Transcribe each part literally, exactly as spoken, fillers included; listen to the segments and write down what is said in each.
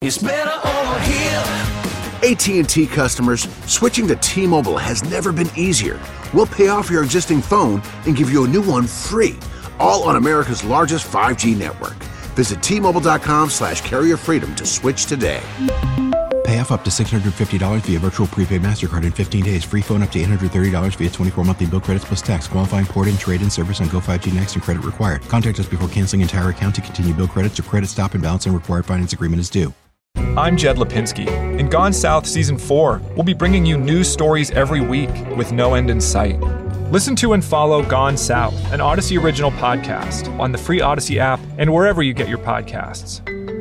It's better over here. A T and T customers, switching to T-Mobile has never been easier. We'll pay off your existing phone and give you a new one free, all on America's largest five G network. Visit T-Mobile.com slash carrier freedom to switch today. Pay off up to six hundred fifty dollars via virtual prepaid MasterCard in fifteen days. Free phone up to eight hundred thirty dollars via twenty-four monthly bill credits plus tax. Qualifying port and trade-in service on Go five G Next and credit required. Contact us before canceling entire account to continue bill credits or credit stop and balance and required finance agreement is due. I'm Jed Lipinski. In Gone South Season four, we'll be bringing you news stories every week with no end in sight. Listen to and follow Gone South, an Odyssey original podcast, on the free Odyssey app and wherever you get your podcasts.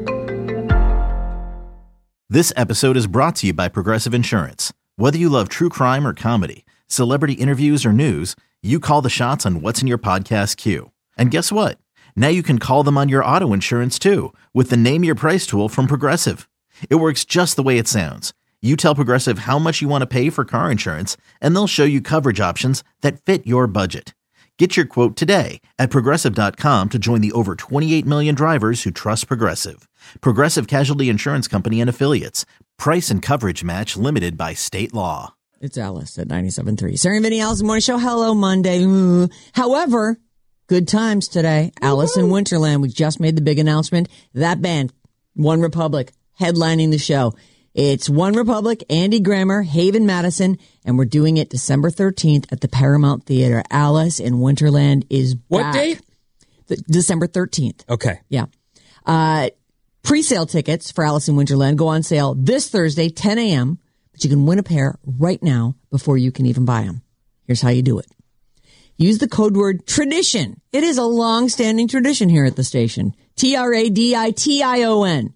This episode is brought to you by Progressive Insurance. Whether you love true crime or comedy, celebrity interviews or news, you call the shots on what's in your podcast queue. And guess what? Now you can call them on your auto insurance too with the Name Your Price tool from Progressive. It works just the way it sounds. You tell Progressive how much you want to pay for car insurance, and they'll show you coverage options that fit your budget. Get your quote today at Progressive dot com to join the over twenty-eight million drivers who trust Progressive. Progressive Casualty Insurance Company and Affiliates. Price and coverage match limited by state law. It's Alice at ninety-seven point three. Sarah and Vinny, Alice Morning Show. Hello, Monday. Ooh. However, good times today. Alice in Winterland. We just made the big announcement. That band, One Republic, headlining the show. It's One Republic, Andy Grammer, Haven Madison, and we're doing it December thirteenth at the Paramount Theater. Alice in Winterland is back. What date? The, December thirteenth. Okay. Yeah. Uh, pre-sale tickets for Alice in Winterland go on sale this Thursday, ten a.m., but you can win a pair right now before you can even buy them. Here's how you do it. Use the code word TRADITION. It is a long-standing tradition here at the station. T R A D I T I O N.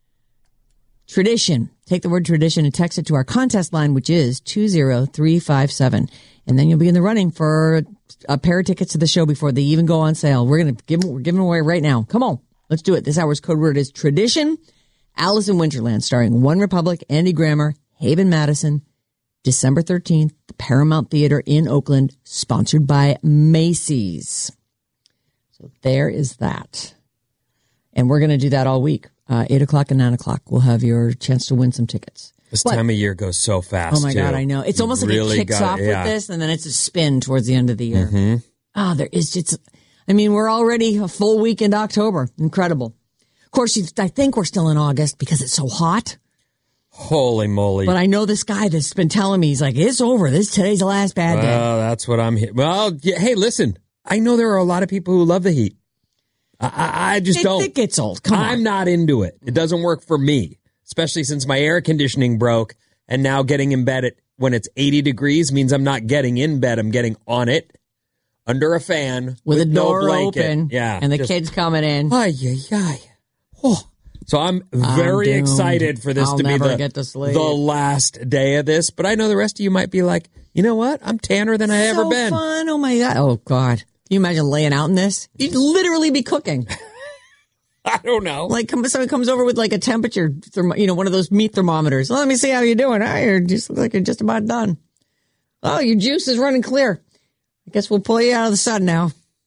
Tradition. Take the word tradition and text it to our contest line, which is two zero three five seven. And then you'll be in the running for a pair of tickets to the show before they even go on sale. We're going to give them, we're giving them away right now. Come on. Let's do it. This hour's code word is tradition. Alice in Winterland, starring One Republic, Andy Grammer, Haven Madison, December thirteenth, the Paramount Theater in Oakland, sponsored by Macy's. So there is that. And we're going to do that all week. Uh, eight o'clock and nine o'clock. We'll have your chance to win some tickets. This what? time of year goes so fast. Oh, my too. God, I know. It's You almost really like it kicks got, off yeah. with this, and then it's a spin towards the end of the year. Mm-hmm. Oh, there is just, I mean, we're already a full week into October. Incredible. Of course, you, I think we're still in August because it's so hot. Holy moly. But I know this guy that's been telling me, he's like, it's over. This today's the last bad day. Well, that's what I'm here. Well, yeah, hey, listen, I know there are a lot of people who love the heat. I, I, I just it, don't. It gets old. Come on. I'm not into it. It doesn't work for me, especially since my air conditioning broke, and now getting in bed at when it's eighty degrees means I'm not getting in bed. I'm getting on it under a fan with, with a no door blanket. open. Yeah, and the just, kids coming in. Ay, ay, ay. Oh. So I'm very I'm excited for this I'll to be never the, get to sleep. the last day of this. But I know the rest of you might be like, you know what? I'm tanner than I so ever been. Fun. Oh my God. Oh God. Can you imagine laying out in this? You'd literally be cooking. I don't know. Like someone comes over with like a temperature, thermo, you know, one of those meat thermometers. Let me see how you're doing. Oh, you're just look like you're just about done. Oh, your juice is running clear. I guess we'll pull you out of the sun now.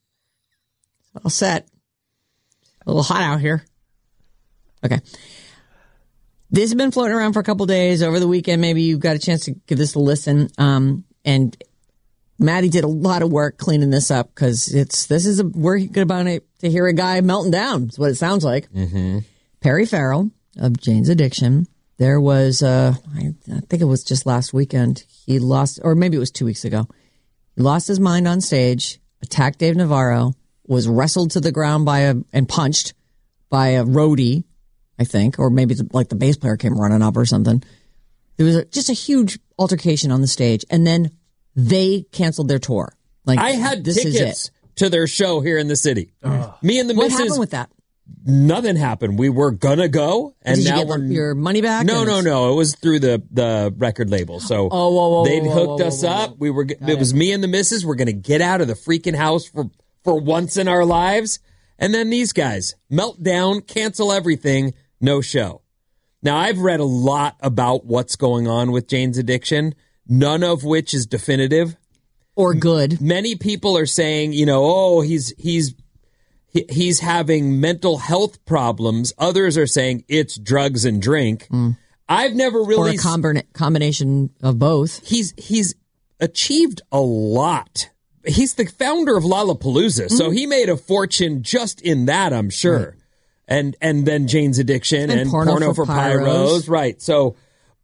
All set. A little hot out here. Okay. This has been floating around for a couple days. Over the weekend, maybe you got a chance to give this a listen. Um, and Maddie did a lot of work cleaning this up because it's this is a we're about to hear a guy melting down. Is what it sounds like. Mm-hmm. Perry Farrell of Jane's Addiction. There was uh, I, I think it was just last weekend. He lost, or maybe it was two weeks ago. He lost his mind on stage. Attacked Dave Navarro. Was wrestled to the ground by a and punched by a roadie, I think, or maybe the, like the bass player came running up or something. There was a, just a huge altercation on the stage, and then they canceled their tour. Like I had this tickets is it. to their show here in the city. Uh, Me and the what missus. happened with that? Nothing happened. We were gonna go, and Did now you get we're your money back. No, no, no. It was through the the record label. So oh, whoa, whoa, they'd whoa, hooked whoa, us whoa, whoa. up. We were. Got it was it. me and the missus. We're gonna get out of the freaking house for for once in our lives. And then these guys melt down, cancel everything, no show. Now, I've read a lot about what's going on with Jane's Addiction, none of which is definitive. Or good. Many people are saying, you know, oh, he's he's he, he's having mental health problems. Others are saying it's drugs and drink. Mm. I've never really... Or a combina- combination of both. He's he's achieved a lot. He's the founder of Lollapalooza, mm. so he made a fortune just in that, I'm sure. Right. And and then Jane's Addiction and, and Porno, Porno for, for Pyros. Pyros. Right. So,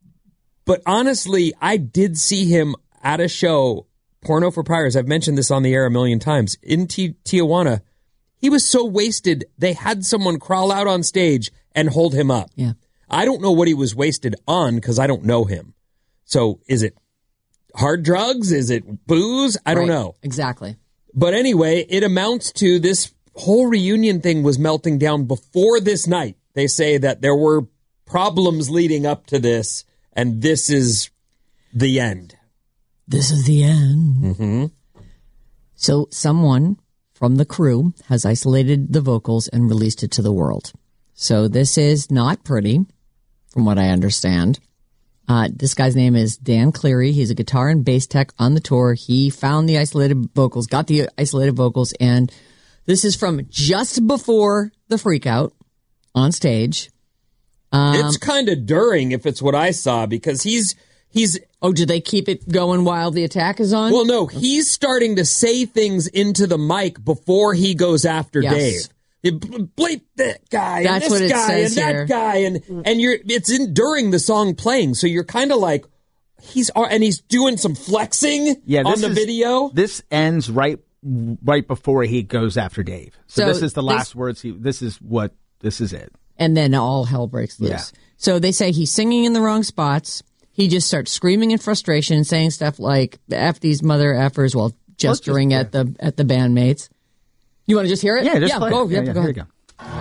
but honestly, I did see him at a show, Porno for Pyros. I've mentioned this on the air a million times. In T- Tijuana, he was so wasted, they had someone crawl out on stage and hold him up. Yeah. I don't know what he was wasted on because I don't know him. So is it hard drugs? Is it booze? I don't right. know. Exactly. But anyway, it amounts to this whole reunion thing was melting down before this night. They say that there were problems leading up to this, and this is the end. This is the end. Mm-hmm. So someone from the crew has isolated the vocals and released it to the world. So this is not pretty, from what I understand. Uh, this guy's name is Dan Cleary. He's a guitar and bass tech on the tour. He found the isolated vocals, got the isolated vocals, and this is from just before the freakout on stage. Um, it's kind of during, if it's what I saw, because he's he's. Oh, do they keep it going while the attack is on? Well, no, he's starting to say things into the mic before he goes after yes. Dave. You bleep that guy, That's and this what it guy, says and that here. guy, and and you're it's in during the song playing, so you're kind of like he's and he's doing some flexing yeah, on the is, video. This ends right right before he goes after Dave. So, so this is the last this, words. He this is what this is it. And then all hell breaks loose. Yeah. So they say he's singing in the wrong spots. He just starts screaming in frustration, saying stuff like "F these mother effers" while gesturing just, yeah. at the at the bandmates. You want to just hear it? Yeah, just yeah, play go, it. Yeah, yeah, yeah, go here ahead. you go.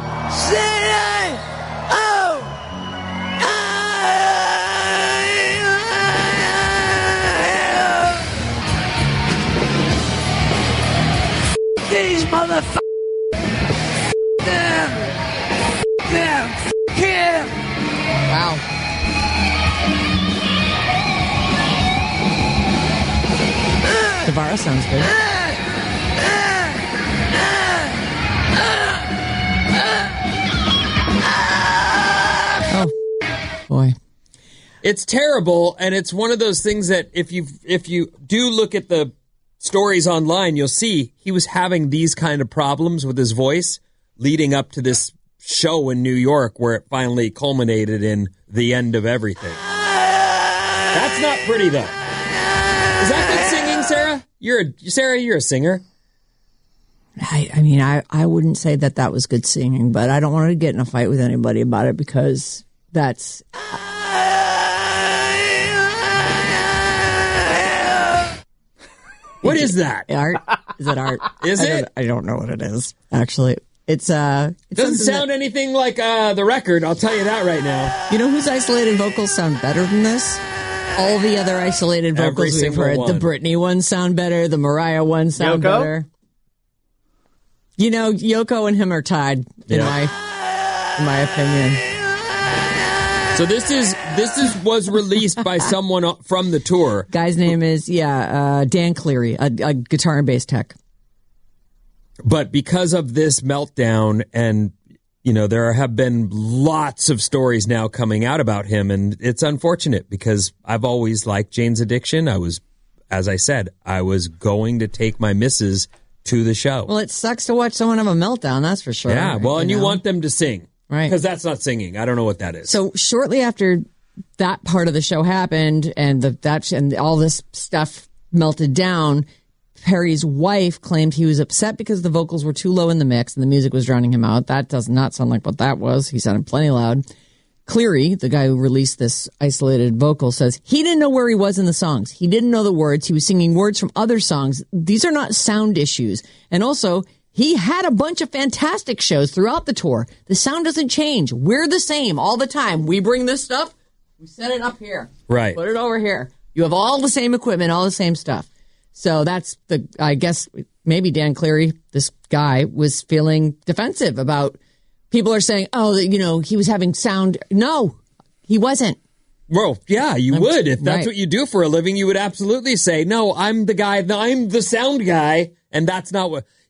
These motherfuckers. Them. Them. Him. Wow. Guevara sounds good. Oh, boy. It's terrible, and it's one of those things that if you if you do look at the stories online, you'll see he was having these kind of problems with his voice leading up to this show in New York where it finally culminated in the end of everything. That's not pretty, though. Is that good singing, Sarah? You're a, Sarah, you're a singer. I, I mean, I, I wouldn't say that that was good singing, but I don't want to get in a fight with anybody about it because that's... What is that? Art? Is it art? Is I it? Don't, I don't know what it is, actually. It's, uh... It doesn't sound that, anything like uh, the record, I'll tell you that right now. You know whose isolated vocals sound better than this? All the other isolated vocals we've heard. One. The Britney ones sound better. The Mariah ones sound Yoko? better. You know, Yoko and him are tied, in yeah. my in my opinion. So this is this is was released by someone from the tour. Guy's name is yeah uh, Dan Cleary, a, a guitar and bass tech. But because of this meltdown, and you know there have been lots of stories now coming out about him, and it's unfortunate because I've always liked Jane's Addiction. I was, as I said, I was going to take my missus to the show. Well, it sucks to watch someone have a meltdown, that's for sure. Yeah, well, and you, you know? want them to sing. Right. Because that's not singing. I don't know what that is. So shortly after that part of the show happened and the that and all this stuff melted down, Perry's wife claimed he was upset because the vocals were too low in the mix and the music was drowning him out. That does not sound like what that was. He sounded plenty loud. Cleary, the guy who released this isolated vocal, says he didn't know where he was in the songs. He didn't know the words. He was singing words from other songs. These are not sound issues. And also, he had a bunch of fantastic shows throughout the tour. The sound doesn't change. We're the same all the time. We bring this stuff, we set it up here. Right. Put it over here. You have all the same equipment, all the same stuff. So that's the, I guess, maybe Dan Cleary, this guy, was feeling defensive about, people are saying, oh, you know, he was having sound. No, he wasn't. Well, yeah, you I'm, would. If that's right. what you do for a living, you would absolutely say, no, I'm the guy, I'm the sound guy. And that's not what,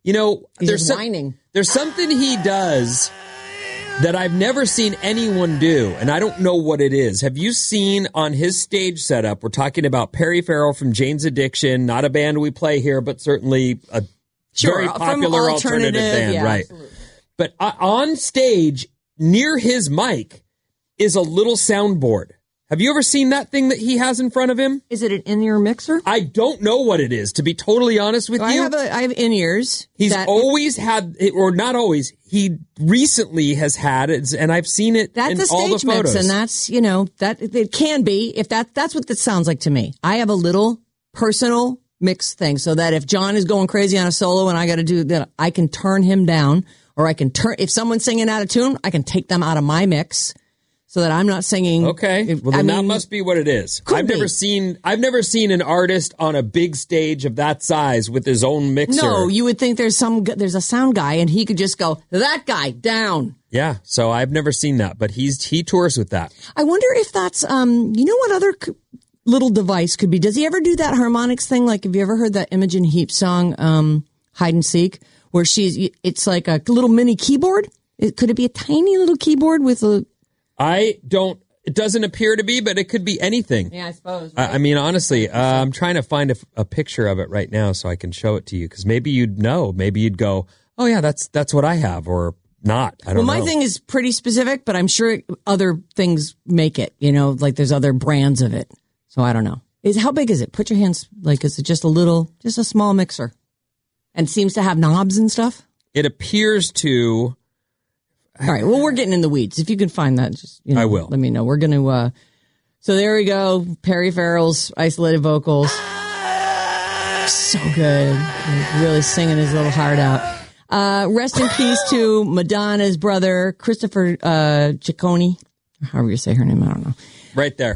You know, He's there's just some, whining. there's something he does that I've never seen anyone do, and I don't know what it is. Have you seen on his stage setup, we're talking about Perry Farrell from Jane's Addiction, not a band we play here, but certainly a Sure, very popular alternative, alternative band, yeah, right? Absolutely. But uh, on stage, near his mic, is a little soundboard. Have you ever seen that thing that he has in front of him? Is it an in-ear mixer? I don't know what it is, to be totally honest with So you. I have a, I have in-ears. He's that, always had, or not always, he recently has had it, and I've seen it That's in a all the stage mix, photos. and that's, you know, that it can be, if that, that's what this sounds like to me. I have a little personal mix thing so that if John is going crazy on a solo and I got to do that, I can turn him down, or I can turn, if someone's singing out of tune, I can take them out of my mix. So that I'm not singing. Okay, if, well then I that mean, must be what it is. could I've be. never seen I've never seen an artist on a big stage of that size with his own mixer. No, you would think there's some there's a sound guy and he could just go that guy down. Yeah, so I've never seen that, but he's he tours with that. I wonder if that's um you know what other c- little device could be. Does he ever do that harmonics thing? Like, have you ever heard that Imogen Heap song um Hide and Seek, where she's it's like a little mini keyboard? It, could it be a tiny little keyboard with a I don't. It doesn't appear to be, but it could be anything. Yeah, I suppose. I, I mean, honestly, uh, I'm trying to find a, a picture of it right now so I can show it to you, because maybe you'd know. Maybe you'd go, "Oh yeah, that's that's what I have," or not. I don't well, know. my thing is pretty specific, but I'm sure other things make it. You know, like there's other brands of it. So I don't know. Is how big is it? Put your hands. Like, is it just a little, just a small mixer, and seems to have knobs and stuff? It appears to. All right. Well, we're getting in the weeds. If you can find that, just you know, I will. Let me know. We're going to. Uh, so there we go. Perry Farrell's isolated vocals. So good. Really singing his little heart out. Uh, rest in peace to Madonna's brother, Christopher uh, Ciccone. However you say her name, I don't know. Right there.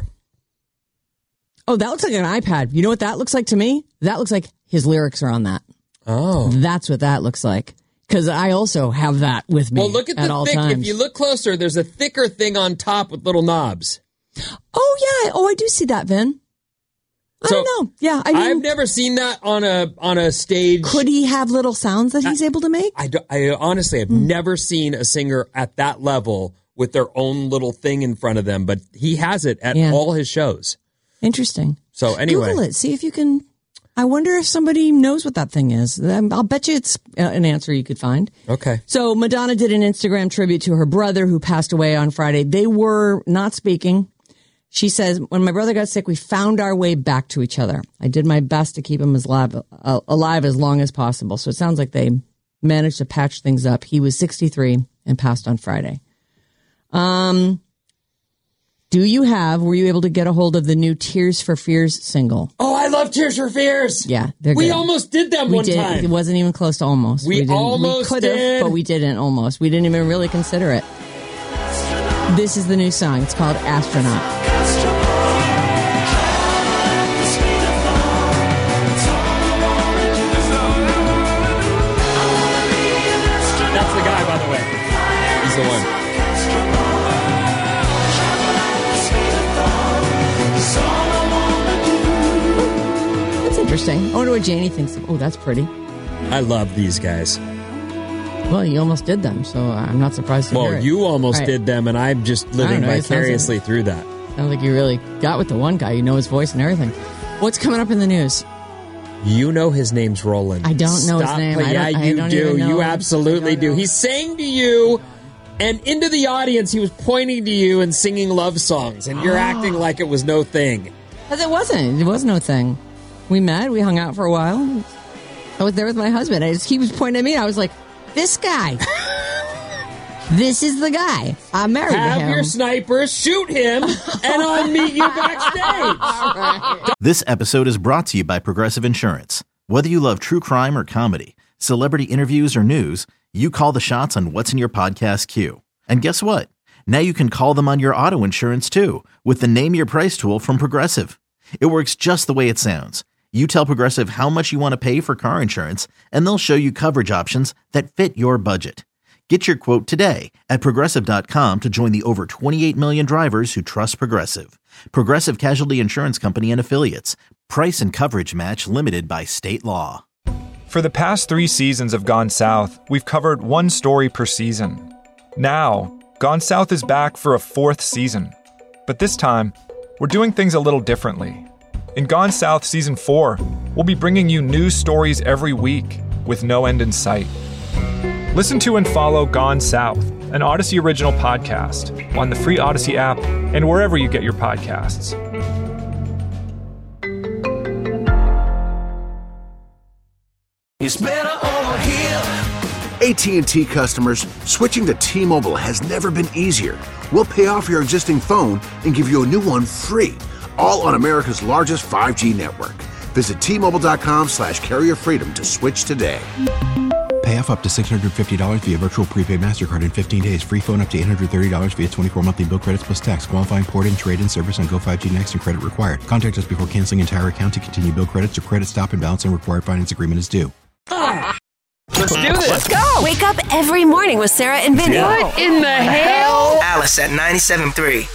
Oh, that looks like an iPad. You know what that looks like to me? That looks like his lyrics are on that. Oh. That's what that looks like. Because I also have that with me. Well, look at, at the all thick. times. If you look closer, there's a thicker thing on top with little knobs. Oh yeah. Oh, I do see that, Vin. I So, don't know. Yeah, I mean, I've never seen that on a on a stage. could he have little sounds that he's able to make? I, do, I honestly have Hmm. never seen a singer at that level with their own little thing in front of them, but he has it at Yeah. all his shows. Interesting. So anyway, Google it. See if you can. I wonder if somebody knows what that thing is. Um, I'll bet you it's uh, an answer you could find. okay. So Madonna did an Instagram tribute to her brother who passed away on Friday. They were not speaking. She says, when my brother got sick, we found our way back to each other. I did my best to keep him as alive, uh, alive as long as possible. So it sounds like they managed to patch things up. He was sixty-three and passed on Friday. Um, do you have, were you able to get a hold of the new Tears for Fears single? Oh, I love Tears for Fears. Yeah, they're we good. almost did them We one did. time. It wasn't even close to almost. We didn't- almost we could have, did. but we didn't almost. We didn't even really consider it. This is the new song. It's called Astronaut. That's the guy, by the way. He's the one. That's interesting. I wonder what Janie thinks of. Oh, that's pretty. I love these guys. Well, you almost did them, so I'm not surprised to hear Well, it. you almost All right. did them, and I'm just living know, it sounds vicariously through that. Sounds like you really got with the one guy. You know his voice and everything. What's coming up in the news? You know his name's Roland. I don't know his Stop name. play- I Yeah, don't- I you don't do. even know. You I absolutely don't do. know. He sang to you, and into the audience, he was pointing to you and singing love songs, and you're acting like it was no thing. Because it wasn't. It was no thing. We met. We hung out for a while. I was there with my husband. I just, he was pointing at me. And I was like, this guy. This is the guy. I'm married Have to him. your snipers shoot him, and I'll meet you backstage. This episode is brought to you by Progressive Insurance. Whether you love true crime or comedy, celebrity interviews or news, you call the shots on what's in your podcast queue. And guess what? Now you can call them on your auto insurance too with the Name Your Price tool from Progressive. It works just the way it sounds. You tell Progressive how much you want to pay for car insurance, and they'll show you coverage options that fit your budget. Get your quote today at Progressive dot com to join the over twenty-eight million drivers who trust Progressive. Progressive Casualty Insurance Company and Affiliates. Price and coverage match limited by state law. For the past three seasons of Gone South, we've covered one story per season. Now, Gone South is back for a fourth season. But this time, we're doing things a little differently. In Gone South Season four, we'll be bringing you new stories every week with no end in sight. Listen to and follow Gone South, an Odyssey original podcast, on the free Odyssey app and wherever you get your podcasts. It's better over here. A T and T customers, switching to T-Mobile has never been easier. We'll pay off your existing phone and give you a new one free, all on America's largest five G network. Visit T-Mobile.com slash carrier freedom to switch today. Pay off up to six hundred fifty dollars via virtual prepaid MasterCard in fifteen days. Free phone up to eight hundred thirty dollars via twenty-four monthly bill credits plus tax. Qualifying port-in, trade-in service on Go five G Next and credit required. Contact us before canceling entire account to continue bill credits or credit stop and balance and required finance agreement is due. Let's do this. Let's go. Wake up every morning with Sarah and Vinny. What in the hell? Alice at ninety-seven point three.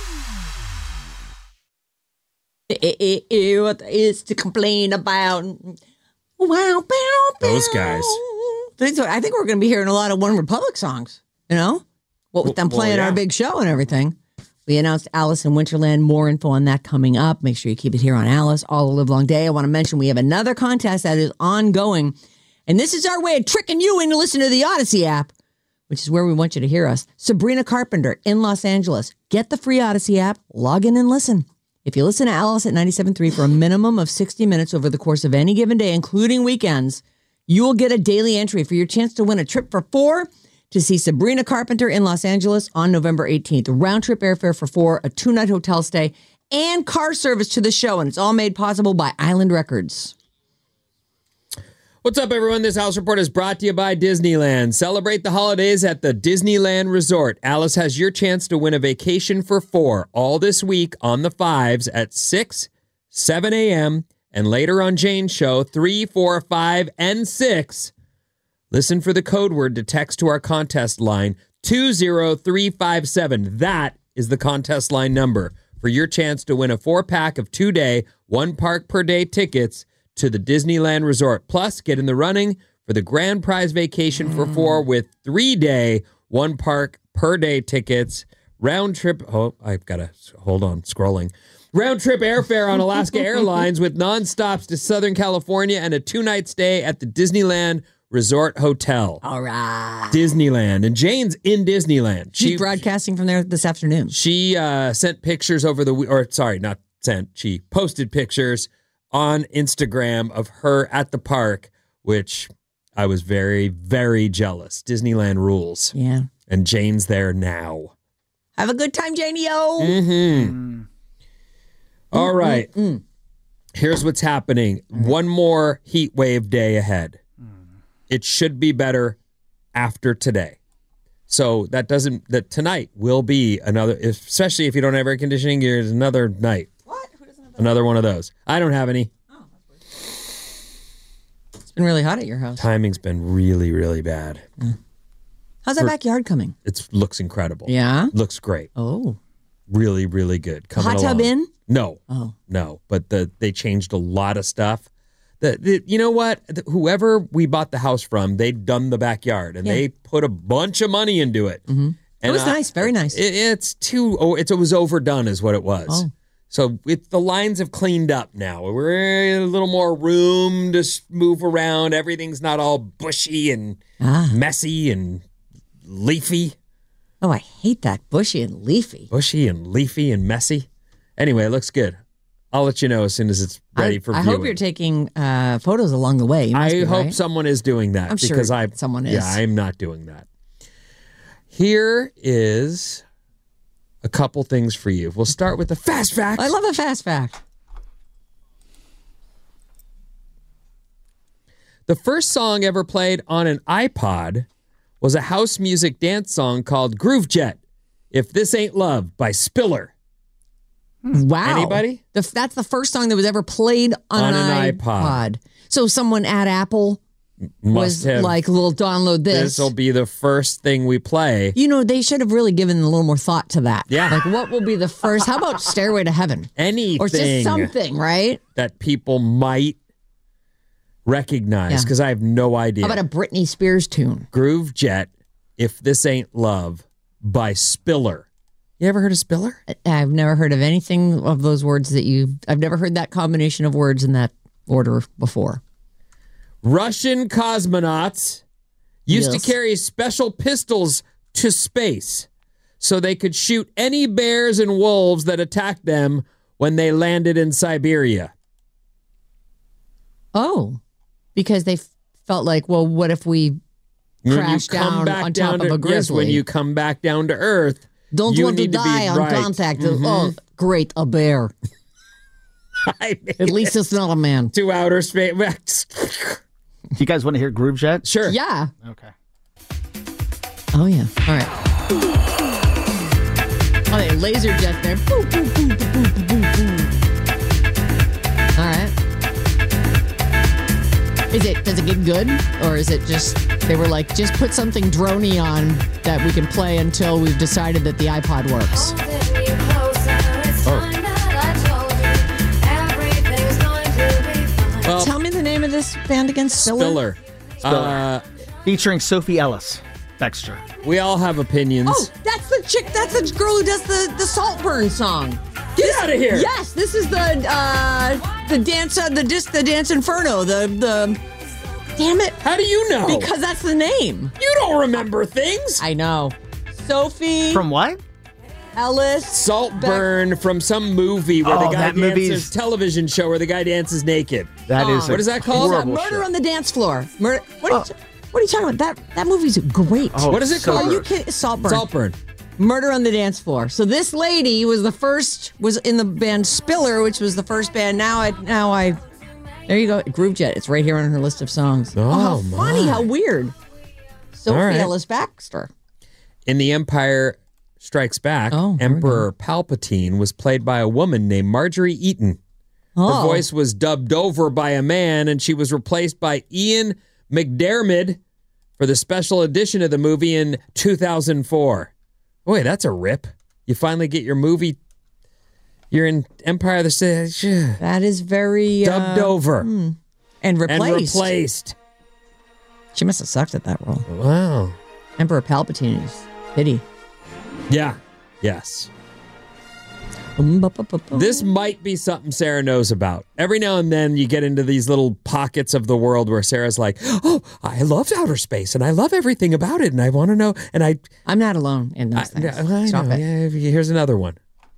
What is to complain about? Wow, bow, bow. Those guys. I think we're going to be hearing a lot of One Republic songs, you know? What with them playing well, yeah. our big show and everything. We announced Alice in Winterland. More info on that coming up. Make sure you keep it here on Alice all the live long day. I want to mention we have another contest that is ongoing. And this is our way of tricking you into listening to the Odyssey app, which is where we want you to hear us. Sabrina Carpenter in Los Angeles. Get the free Odyssey app, log in and listen. If you listen to Alice at ninety-seven point three for a minimum of sixty minutes over the course of any given day, including weekends, you will get a daily entry for your chance to win a trip for four to see Sabrina Carpenter in Los Angeles on November eighteenth. Round trip airfare for four, a two-night hotel stay, and car service to the show. And it's all made possible by Island Records. What's up, everyone? This House Report is brought to you by Disneyland. Celebrate the holidays at the Disneyland Resort. Alice has your chance to win a vacation for four all this week on the fives at six, seven a.m., and later on Jane's show, three, four, five, and six. Listen for the code word to text to our contest line, two zero three five seven. That is the contest line number for your chance to win a four-pack of two-day, one-park-per-day tickets to the Disneyland Resort. Plus, get in the running for the grand prize vacation for four with three-day, one-park-per-day tickets. Round trip... Oh, I've got to... Hold on, scrolling. Round trip airfare on Alaska Airlines with non-stops to Southern California and a two-night stay at the Disneyland Resort Hotel. All right. Disneyland. And Jane's in Disneyland. She's she, broadcasting from there this afternoon. She uh, sent pictures over the... Or, sorry, not sent. She posted pictures on Instagram of her at the park, which I was very, very jealous. Disneyland rules. Yeah. And Jane's there now. Have a good time, Janie-o. Mm-hmm. Mm. All right. Mm-mm. Here's what's happening. Mm. One more heat wave day ahead. Mm. It should be better after today. So that doesn't, that tonight will be another, especially if you don't have air conditioning, there's another night. Another one of those. I don't have any. Oh, that's weird. It's been really hot at your house. Timing's been really, really bad. Yeah. How's that For, backyard coming? It looks incredible. Yeah? Looks great. Oh. Really, really good. Coming Hot along. tub in? No. Oh. No. But the they changed a lot of stuff. The, the You know what? The, whoever we bought the house from, they'd done the backyard, and yeah. they put a bunch of money into it. Mm-hmm. And it was uh, nice. Very nice. It, it's too... Oh, it's, it was overdone is what it was. Oh. So it, the lines have cleaned up now. We're in a little more room to move around. Everything's not all bushy and ah. messy and leafy. Oh, I hate that. Bushy and leafy. Bushy and leafy and messy. Anyway, it looks good. I'll let you know as soon as it's ready I, for I viewing. hope you're taking uh, photos along the way. I be, hope right? someone is doing that. I'm because sure I, someone is. Yeah, I'm not doing that. Here is... a couple things for you. We'll start with the fast fact. I love a fast fact. The first song ever played on an iPod was a house music dance song called Groove Jet. If This Ain't Love by Spiller. Wow. Anybody? The, that's the first song that was ever played on, on an, an iPod. iPod. So someone at Apple Must was have, like, we'll download this. This will be the first thing we play. You know, they should have really given a little more thought to that. Yeah. Like, what will be the first? How about Stairway to Heaven? Anything. Or just something, right? That people might recognize? Because Yeah. I have no idea. How about a Britney Spears tune? Groove Jet, If This Ain't Love by Spiller. You ever heard of Spiller? I've never heard of anything of those words that you. I've never heard that combination of words in that order before. Russian cosmonauts used Yes. to carry special pistols to space so they could shoot any bears and wolves that attacked them when they landed in Siberia. Oh, because they f- felt like, well, what if we When you crash come down back on down top to, of a grizzly? Yes, when you come back down to Earth, Don't you want to need be die on right. contact. Mhm. Oh, great, a bear. I mean, At least it's not a man. to outer space. Do you guys want to hear Groove Jet? Sure. Yeah. Okay. Oh, yeah. All right. Oh, they laser jet there. Boop, boop, boop, boop, boop, boop, boop. All right. Is it, does it get good? Or is it just, they were like, just put something droney on that we can play until we've decided that the iPod works? Well, Tell me the name of this band again. Spiller? Spiller. Uh, Featuring Sophie Ellis Bextor. we all have opinions. Oh, that's the chick. That's the girl who does the, the Saltburn song. Get out of here! Yes, this is the uh, the dance uh, the disc the Dance Inferno. The the damn it. How do you know? Because that's the name. You don't remember things. I know. Sophie From what? Ellis Saltburn from some movie where Oh, the guy that dances, movie's- television show where the guy dances naked. That is Oh. a What is that called? horrible Murder show. on the Dance Floor. Murder. What, are you, what are you talking about? That that movie's great. Oh, What is it so called? Are you good. kidding? Saltburn. Saltburn. Murder on the Dance Floor. So this lady was the first, was in the band Spiller, which was the first band. Now I, now I, there you go, Groove Jet. It's right here on her list of songs. Oh, how my. funny, how weird. Sophie All right. Ellis Baxter. In The Empire Strikes Back, Oh, there we Emperor Palpatine was played by a woman named Marjorie Eaton. Her Oh, voice was dubbed over by a man, and she was replaced by Ian McDiarmid for the special edition of the movie in two thousand four. Boy, that's a rip. You finally get your movie. You're in Empire of the State. that is very Dubbed uh, over and replaced. and replaced. She must have sucked at that role. Wow. Emperor Palpatine is pity. Yeah. Yes. Um, bu- bu- bu- bu- This might be something Sarah knows about. Every now and then you get into these little pockets of the world where Sarah's like, oh, I loved outer space and I love everything about it and I want to know. And I, I'm not alone in I, those things. I Stop know. it. Yeah, here's another one.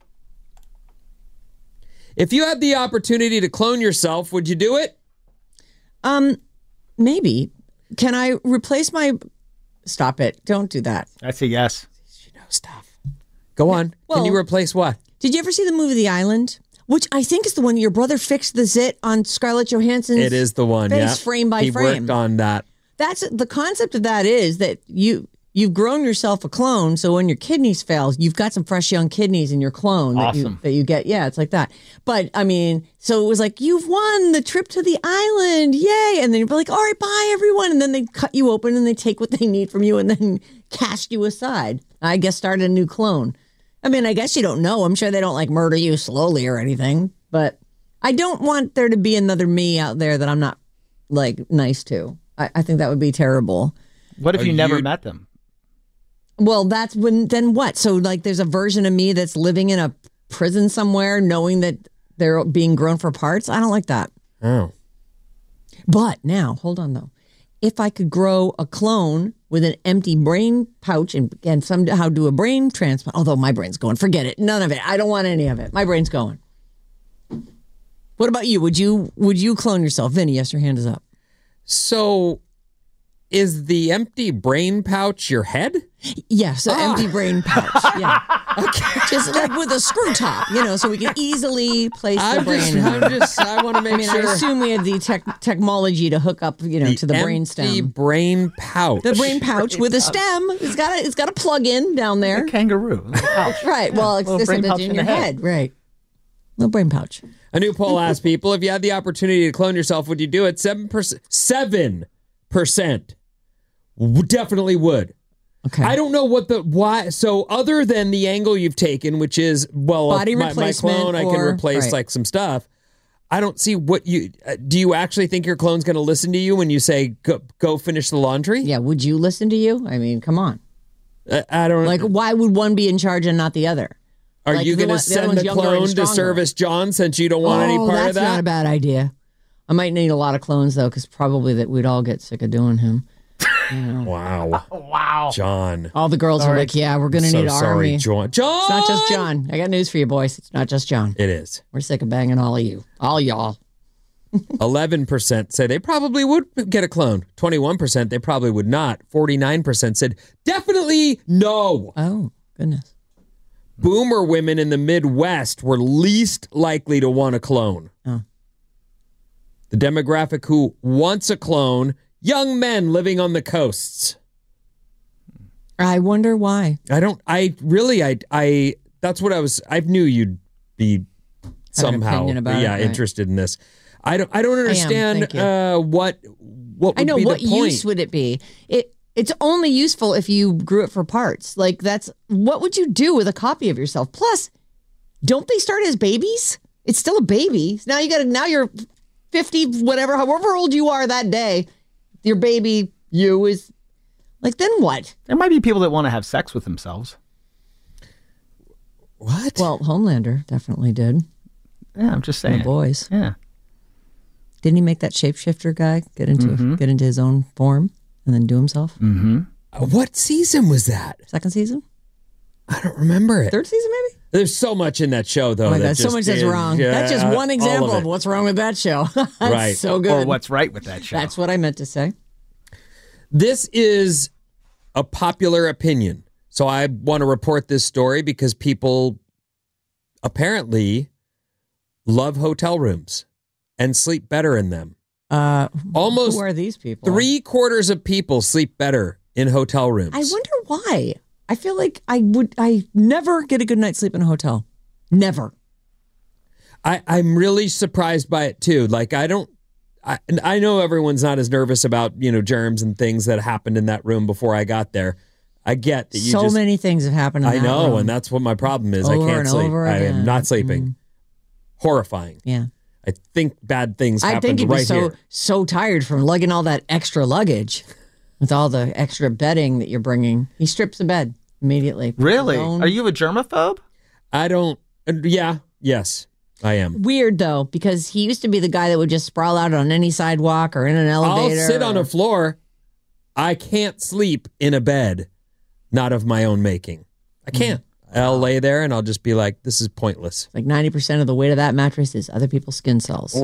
If you had the opportunity to clone yourself, would you do it? Um, maybe. Can I replace my? Stop it! Don't do that. That's a yes. You know stuff. Go on. Well- Can you replace what? Did you ever see the movie The Island? Which I think is the one your brother fixed the zit on Scarlett Johansson's. It is the one. face Yeah. frame by he frame. worked on that. That's the concept of that is that you you've grown yourself a clone. So when your kidneys fail, you've got some fresh young kidneys in your clone that you Awesome. that you get. Yeah, it's like that. But I mean, so it was like you've won the trip to the island, yay! And then you'd be like, all right, bye everyone. And then they cut you open and they take what they need from you and then cast you aside. I guess start a new clone. I mean, I guess you don't know. I'm sure they don't like murder you slowly or anything, but I don't want there to be another me out there that I'm not like nice to. I, I think that would be terrible. What if Oh, you never you- met them? Well, that's when, then what? So like there's a version of me that's living in a prison somewhere knowing that they're being grown for parts. I don't like that. Oh. But now, hold on though. If I could grow a clone with an empty brain pouch and, and somehow do a brain transplant, although my brain's going, forget it. None of it. I don't want any of it. My brain's going. What about you? Would you would you clone yourself? Vinny, yes, your hand is up. So is the empty brain pouch your head? Yes, an Ah. empty brain pouch. Yeah. Just like with a screw top, you know, so we can easily place the I'm brain just, in I'm there. just, I want to make I mean, sure. I assume we had the tech technology to hook up, you know, to the brain empty stem. brain pouch. The brain pouch with a stem. It's got a it's got a plug in down there. A kangaroo. Little pouch. Right. Well, it's Little this brain is pouch in in your the head. head. Right. Little brain pouch. A new poll asked people, if you had the opportunity to clone yourself, would you do it? Seven percent. Seven percent definitely would. Okay. I don't know what the why. So other than the angle you've taken, which is well, Body my, my replacement clone, I can or- replace right. like some stuff. I don't see what you uh, do. You actually think your clone's going to listen to you when you say go, go finish the laundry? Yeah. Would you listen to you? I mean, come on. I, I don't like. Why would one be in charge and not the other? Are like you going to send the clone to service John since you don't want oh, any part that's of that? Not a bad idea. I might need a lot of clones though, because probably that we'd all get sick of doing him. You know. Wow. Oh, wow. John. All the girls sorry. are like, yeah, we're going to so need an sorry, army. John. John! It's not just John. I got news for you, boys. It's not just John. It is. We're sick of banging all of you. All y'all. eleven percent say they probably would get a clone. twenty-one percent they probably would not. forty-nine percent said definitely no. Oh, goodness. Boomer women in the Midwest were least likely to want a clone. Oh. The demographic who wants a clone, young men living on the coasts. I wonder why. I don't, I really, I, I, that's what I was, I knew you'd be somehow, about yeah, it, right. interested in this. I don't, I don't understand I uh, what, what would I know, be what the point. use would it be? It It's only useful if you grew it for parts. Like, that's, what would you do with a copy of yourself? Plus, don't they start as babies? It's still a baby. Now you got to, now you're fifty, whatever, however old you are that day, your baby, you is, like, then what? There might be people that want to have sex with themselves. What? Well, Homelander definitely did. Yeah, I'm just saying. The boys. Yeah. Didn't he make that shapeshifter guy get into Mm-hmm. get into his own form and then do himself? Mm-hmm. Uh, what season was that? Second season? I don't remember it. Third season, maybe? There's so much in that show, though. Oh my that God, so just much that's is- wrong. yeah, That's just one all example of of, it. what's wrong with that show. That's Right. so good. Or what's right with that show. That's what I meant to say. This is a popular opinion. So I want to report this story because people apparently love hotel rooms and sleep better in them. Uh, Almost who are these people? Three quarters of people sleep better in hotel rooms. I wonder why. I feel like I would. I never get a good night's sleep in a hotel. Never. I, I'm really surprised by it too. Like I don't. I, I know everyone's not as nervous about, you know, germs and things that happened in that room before I got there. I get that you so just, many things have happened. In I that know, room. and that's what my problem is. Over I can't and sleep. over I am again. not sleeping. Mm. Horrifying. Yeah. I think bad things I happened think you'd be right so here. so tired from lugging all that extra luggage with all the extra bedding that you're bringing. He strips the bed immediately. Really? Own- Are you a germaphobe? I don't. Uh, yeah. Yes, I am. Weird though, because he used to be the guy that would just sprawl out on any sidewalk or in an I'll elevator. sit on or- a floor. I can't sleep in a bed, not of my own making. I can't. I'll lay there and I'll just be like, this is pointless. Like ninety percent of the weight of that mattress is other people's skin cells.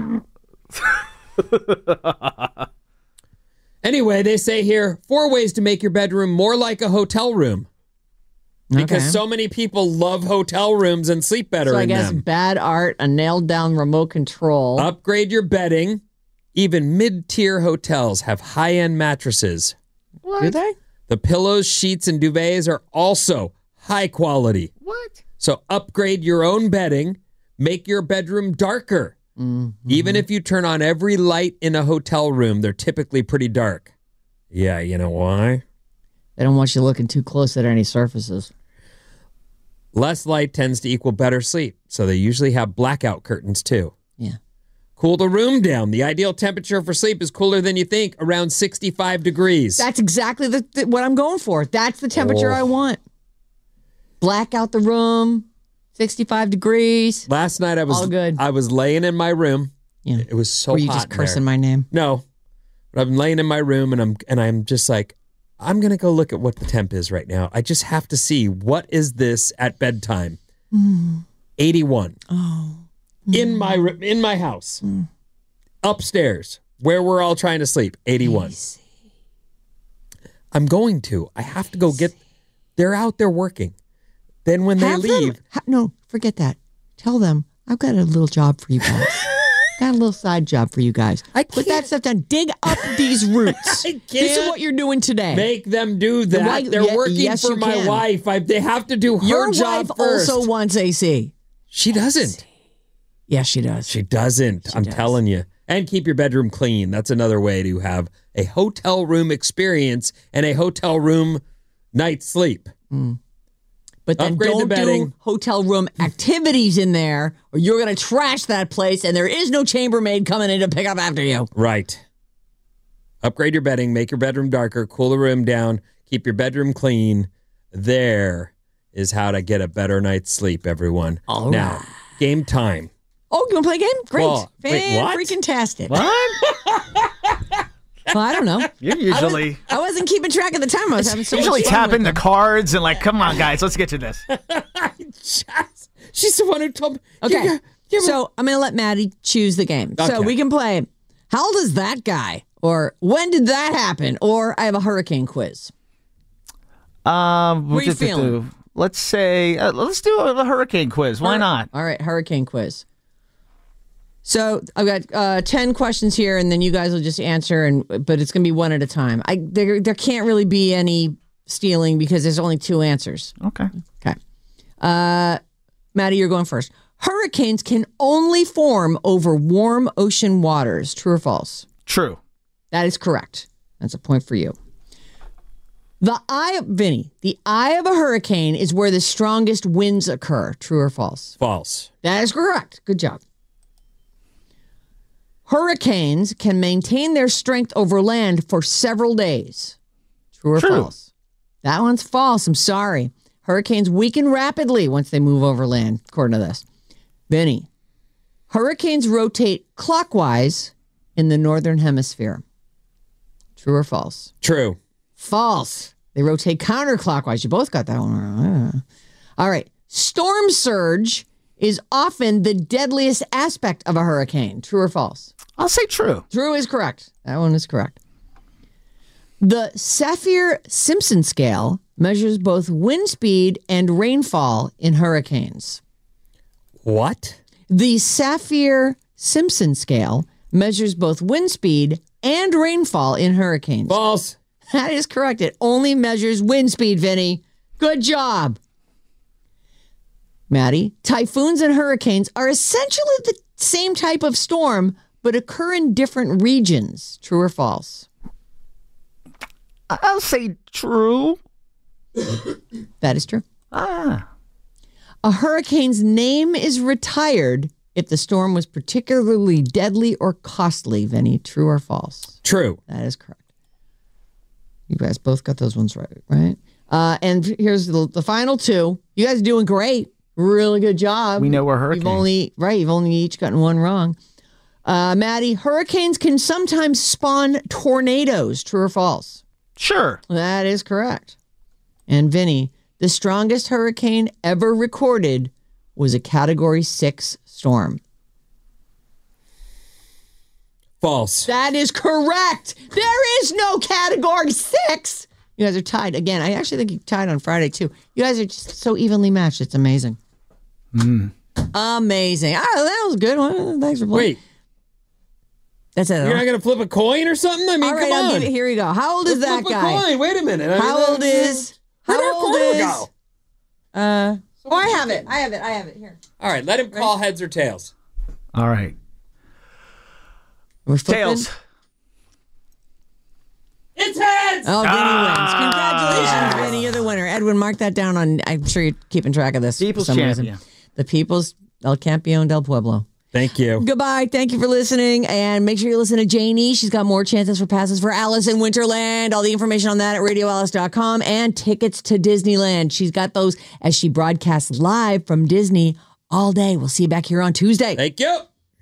Anyway, they say here, four ways to make your bedroom more like a hotel room. Because Okay. so many people love hotel rooms and sleep better So I in guess them. bad art, a nailed down remote control. Upgrade your bedding. Even mid-tier hotels have high-end mattresses. Do they? The pillows, sheets, and duvets are also high quality. What? So upgrade your own bedding. Make your bedroom darker. Mm-hmm. Even if you turn on every light in a hotel room, they're typically pretty dark. Yeah, you know why? They don't want you looking too close at any surfaces. Less light tends to equal better sleep, so they usually have blackout curtains too. Yeah. Cool the room down. The ideal temperature for sleep is cooler than you think, around sixty-five degrees. That's exactly the, the, what I'm going for. That's the temperature Oh. I want. Black out the room, sixty-five degrees. Last night I was All good. I was laying in my room. Yeah. It was so Were you hot just in cursing there. my name? No. But I'm laying in my room and I'm and I'm just like, I'm gonna go look at what the temp is right now. I just have to see what is this at bedtime. Mm. eighty-one. Oh. In my ro- in my house. Upstairs, where we're all trying to sleep. eighty-one. Easy. I'm going to. I have to go get they're out there working. Then when they Have them- leave, ha- no, forget that. Tell them I've got a little job for you guys. Got a little side job for you guys. I Put that can't- stuff down. Dig up these roots. I This is can't what you're doing today. make them do that. Why- They're ye- working yes, for you my can. wife. I, they have to do her Your job wife first. also wants A C. She doesn't. Yes, she does. She doesn't. She I'm does. telling you. And keep your bedroom clean. That's another way to have a hotel room experience and a hotel room night's sleep. But then Upgrade the don't bedding. do hotel room activities in there, or you're going to trash that place, and there is no chambermaid coming in to pick up after you. Right. Upgrade your bedding, make your bedroom darker, cool the room down, keep your bedroom clean. There is how to get a better night's sleep, everyone. All now, right. game time. Oh, you want to play a game? Great. Well, wait, what? Freaking-tastic. What? Well, I don't know. You're usually... I, was, I wasn't keeping track of the time. I was having so usually much fun tapping with the them. cards and like, come on, guys, let's get to this. She's the one who told me. Okay. Yeah, yeah, So I'm going to let Maddie choose the game. Okay. So we can play, how old is that guy? Or when did that happen? Or I have a hurricane quiz. Um, What are you feeling? Let's say, uh, let's do a, a hurricane quiz. Why Hur- not? All right, hurricane quiz. So I've got uh, ten questions here, and then you guys will just answer, and but it's going to be one at a time. I there there can't really be any stealing because there's only two answers. Okay. Okay. Uh, Maddie, you're going first. Hurricanes can only form over warm ocean waters. True or false? True. That is correct. That's a point for you. The eye of Vinny, the eye of a hurricane is where the strongest winds occur. True or false? False. That is correct. Good job. Hurricanes can maintain their strength over land for several days. True or True. false? That one's false. I'm sorry. Hurricanes weaken rapidly once they move over land, according to this. Vinny, hurricanes rotate clockwise in the northern hemisphere. True or false? True. False. They rotate counterclockwise. You both got that one wrong. All right. Storm surge is often the deadliest aspect of a hurricane. True or false? I'll say true. True is correct. That one is correct. The Saffir-Simpson scale measures both wind speed and rainfall in hurricanes. What? The Saffir-Simpson scale measures both wind speed and rainfall in hurricanes. False. That is correct. It only measures wind speed, Vinny. Good job. Maddie, typhoons and hurricanes are essentially the same type of storm, but occur in different regions. True or false? I'll say true. That is true. Ah. A hurricane's name is retired if the storm was particularly deadly or costly, Vinny. True or false? True. That is correct. You guys both got those ones right, right? Uh, and here's the, the final two. You guys are doing great. Really good job. We know we're hurricanes. You've only, right, you've only each gotten one wrong. Uh, Maddie, hurricanes can sometimes spawn tornadoes. True or false? Sure. That is correct. And Vinny, the strongest hurricane ever recorded was a Category six storm. False. That is correct. There is no Category six. You guys are tied. Again, I actually think you tied on Friday, too. You guys are just so evenly matched. It's amazing. Mm. Amazing. Oh, that was a good one. Thanks for playing. Wait. That's it. You're not going to flip a coin or something? I mean, All right, come I'll on. give it. Here we go. How old is Let's that flip guy? A coin. Wait a minute. I How mean, old is? Where'd How our old quarter is? go? Uh, oh, I have it. I have it. I have it here. All right, let him call heads or tails. All right. We're flipping? Tails. It's heads! Oh, Vinny Ah, wins. Congratulations, yes. Vinny. You're the winner. Edwin, mark that down on, I'm sure you're keeping track of this. People's for some champion. reason. The People's El Campeón del Pueblo. Thank you. Goodbye. Thank you for listening. And make sure you listen to Janie. She's got more chances for passes for Alice in Winterland. All the information on that at radio alice dot com and tickets to Disneyland. She's got those as she broadcasts live from Disney all day. We'll see you back here on Tuesday. Thank you.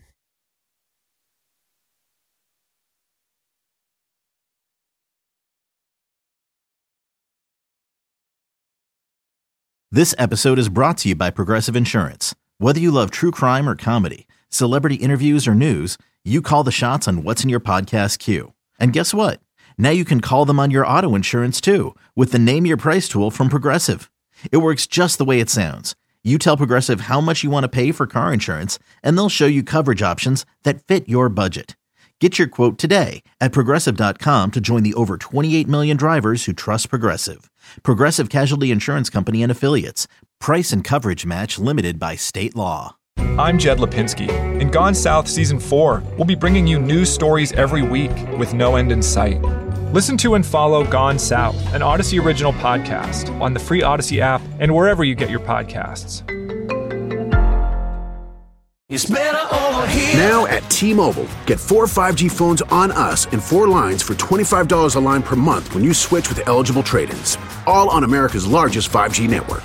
This episode is brought to you by Progressive Insurance. Whether you love true crime or comedy, celebrity interviews or news, you call the shots on what's in your podcast queue. And guess what? Now you can call them on your auto insurance too with the Name Your Price tool from Progressive. It works just the way it sounds. You tell Progressive how much you want to pay for car insurance, and they'll show you coverage options that fit your budget. Get your quote today at Progressive dot com to join the over twenty-eight million drivers who trust Progressive. Progressive Casualty Insurance Company and Affiliates. Price and coverage match limited by state law. I'm Jed Lipinski. In Gone South Season four, we'll be bringing you new stories every week with no end in sight. Listen to and follow Gone South, an Odyssey original podcast, on the free Odyssey app and wherever you get your podcasts. It's better over here. Now at T-Mobile, get four five G phones on us and four lines for twenty-five dollars a line per month when you switch with eligible trade-ins. All on America's largest five G network.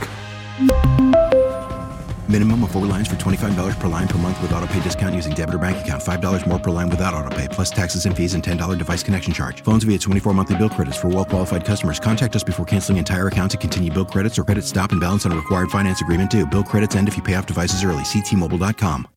Minimum of four lines for twenty-five dollars per line per month with autopay discount using debit or bank account. five dollars more per line without autopay, plus taxes and fees and ten dollars device connection charge. Phones via twenty-four monthly bill credits for well-qualified customers. Contact us before canceling entire account to continue bill credits or credit stop and balance on a required finance agreement due. Bill credits end if you pay off devices early. See T Mobile dot com.